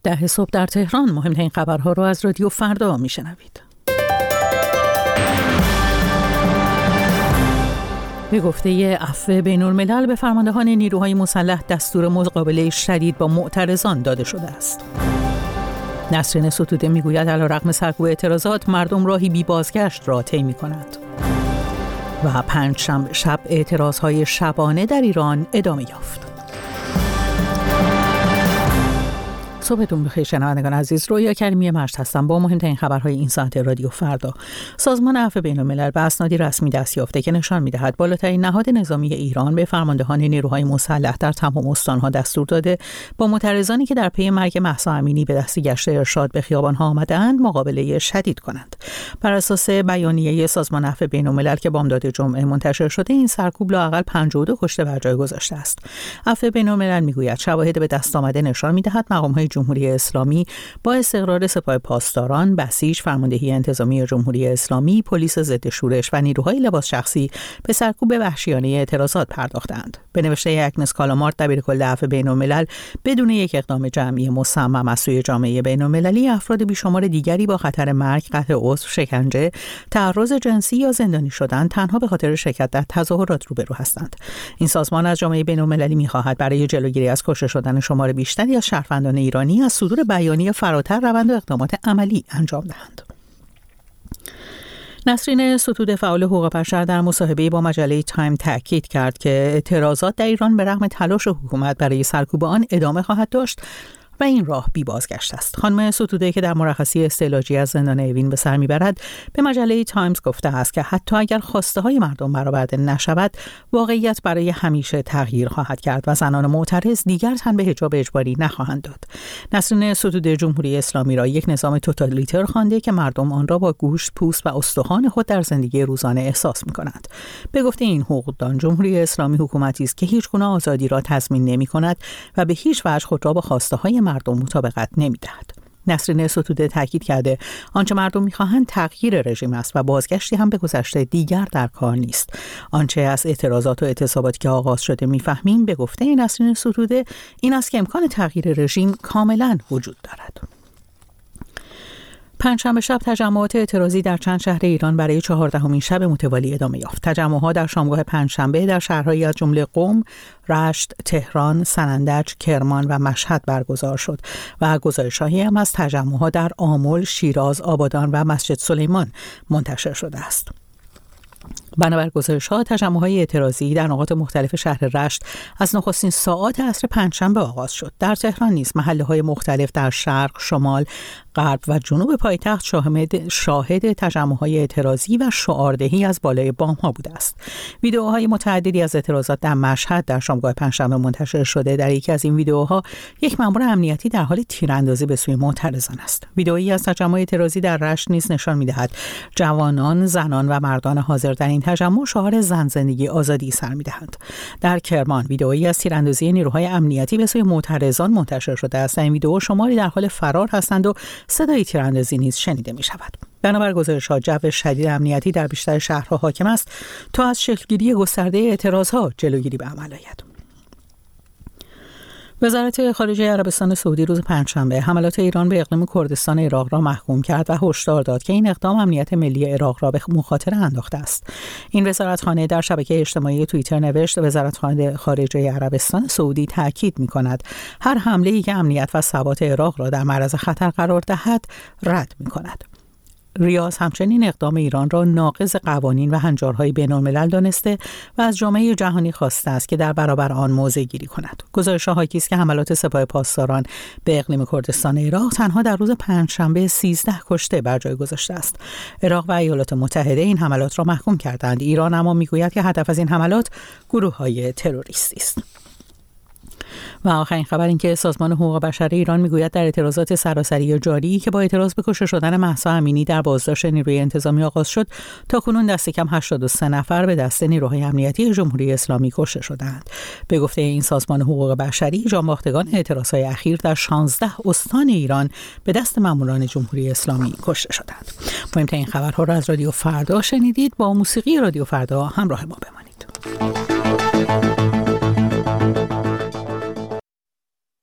10 صبح در تهران. مهمترین خبرها رو از رادیو فردا میشنوید. به گفته عفو بین‌الملل به فرماندهان نیروهای مسلح دستور مقابله شدید با معترضان داده شده است. نسرین ستوده میگوید علیرغم سرکوب اعتراضات مردم راهی بی بازگشت را طی می‌کنند. و پنجشنبه شب اعتراضهای شبانه در ایران ادامه یافت. صبحتون بخیر شنوندگان عزیز، رویا کریمی مجد هستم با مهمترین خبرهای این ساعت رادیو فردا. سازمان عفو بین‌الملل به اسنادی رسمی دست یافته که نشان می‌دهد بالاترین نهاد نظامی ایران به فرماندهان نیروهای مسلح در تمام استان‌ها دستور داده با معترضانی که در پی مرگ مهسا امینی به دست گشت ارشاد به خیابان‌ها آمده‌اند مقابله شدید کنند. بر اساس بیانیه سازمان عفو بین‌الملل که بامداد جمعه منتشر شده، این سرکوب لااقل 52 کشته بر جای گذاشته است. عفو بین‌الملل می‌گوید شواهد به دست آمده نشان می‌دهد مقام‌های جمهوری اسلامی با استقرار سپاه پاسداران، بسیج، فرماندهی انتظامی جمهوری اسلامی، پلیس ضد شورش و نیروهای لباس شخصی به سرکوب وحشیانه اعتراضات پرداختند. به نوشته اگنس کالامارت دبیرکل عفو بین‌الملل، بدون یک اقدام جمعی مصمم از سوی جامعه بین‌المللی افراد بیشمار دیگری با خطر مرگ، قطع عضو، شکنجه، تعرض جنسی یا زندانی شدن تنها به خاطر شرکت در تظاهرات روبرو هستند. این سازمان از جامعه بین‌المللی می‌خواهد برای جلوگیری از کشته شدن شمار بیشتری از شهروندان ایرانی از صدور بیانیه فراتر روند و اقدامات عملی انجام دهند. نسرین ستوده فعال حقوق بشر در مصاحبه‌ای با مجله تایم تاکید کرد که اعتراضات در ایران به رغم تلاش حکومت برای سرکوب آن ادامه خواهد داشت و این راه بی بازگشت است. خانم ستوده که در مرخصی استعلاجی از زندان اوین به سر میبرد به مجله تایمز گفته است که حتی اگر خواسته های مردم برآورده نشود، واقعیت برای همیشه تغییر خواهد کرد و زنان معترض دیگر تن به حجاب اجباری نخواهند داد. نسرین ستوده جمهوری اسلامی را یک نظام توتالیتر خوانده که مردم آن را با گوشت، پوست و استخوان خود در زندگی روزانه احساس می‌کنند. به گفته این حقوقدان، جمهوری اسلامی حکومتی است که هیچ گونه آزادی را تضمین نمی‌کند و به هیچ وجه خود را با خواسته های مردم مطابقت نمی‌دهد. نسرین ستوده تاکید کرده آنچه مردم می‌خواهند تغییر رژیم است و بازگشتی هم به گذشته دیگر در کار نیست. آنچه از اعتراضات و اعتصاباتی که آغاز شده می‌فهمیم، به گفته نسرین ستوده، این است که امکان تغییر رژیم کاملاً وجود دارد. پنجشنبه شب تجمعات اعتراضی در چند شهر ایران برای 14مین شب متوالی ادامه یافت. تجمع‌ها در شامگاه پنجشنبه در شهرهایی از جمله قم، رشت، تهران، سنندج، کرمان و مشهد برگزار شد و گزارش‌هایی هم از تجمع‌ها در آمل، شیراز، آبادان و مسجد سلیمان منتشر شده است. بنابر گزارش‌ها، تجمع‌های اعتراضی در نقاط مختلف شهر رشت از نخستین ساعات عصر پنجشنبه آغاز شد. در تهران نیز محله‌های مختلف در شرق، شمال، غرب و جنوب پایتخت شاهد تجمع‌های اعتراضی و شعاردهی از بالای بام‌ها بوده است. ویدئوهای متعددی از اعتراضات در مشهد در شامگاه پنجشنبه منتشر شده. در یکی از این ویدئوها یک مأمور امنیتی در حال تیراندازی به سوی معترضان است. ویدئویی از تجمع اعتراضی در رشت نیز نشان می‌دهد جوانان، زنان و مردان حاضر در این تجمع شعار زن زندگی آزادی سر می‌دهند. در کرمان ویدئویی از تیراندازی نیروهای امنیتی به سوی معترضان منتشر شده است. این ویدئو شماری در حال فرار هستند و صدای تیراندازی نیز شنیده می‌شود. بنابر گزارش‌ها جو شدید امنیتی در بیشتر شهرها حاکم است تا از شکلگیری گسترده اعتراض‌ها جلوگیری به عمل آید. وزارت خارجه عربستان سعودی روز پنجشنبه حملات ایران به اقلیم کردستان عراق را محکوم کرد و هشدار داد که این اقدام امنیت ملی عراق را به مخاطره انداخته است. این وزارتخانه در شبکه اجتماعی توییتر نوشت: وزارتخانه خارجه عربستان سعودی تاکید می‌کند هر حمله‌ای که امنیت و ثبات عراق را در معرض خطر قرار دهد رد می‌کند. ریاض همچنین اقدام ایران را ناقض قوانین و هنجارهای بین‌الملل دانسته و از جامعه جهانی خواسته است که در برابر آن موضع گیری کند. گزارش‌ها حاکی است که حملات سپاه پاسداران به اقلیم کردستان عراق تنها در روز پنجشنبه 13 کشته بر جای گذاشته است. عراق و ایالات متحده این حملات را محکوم کردند. ایران اما میگوید که هدف از این حملات گروه‌های تروریستی است. و آخرین خبر این که سازمان حقوق بشر ایران میگوید در اعتراضات سراسری جاری که با اعتراض به کشته شدن مهسا امینی در بازداشت نیروی انتظامی آغاز شد، تاکنون دست کم 83 نفر به دست نیروهای امنیتی جمهوری اسلامی کشته شدند. به گفته این سازمان حقوق بشری، جانباختگان اعتراضهای اخیر در 16 استان ایران به دست ماموران جمهوری اسلامی کشته شدند. مهمترین خبرها را از رادیو فردا شنیدید. با موسیقی رادیو فردا همراه ما بمانید.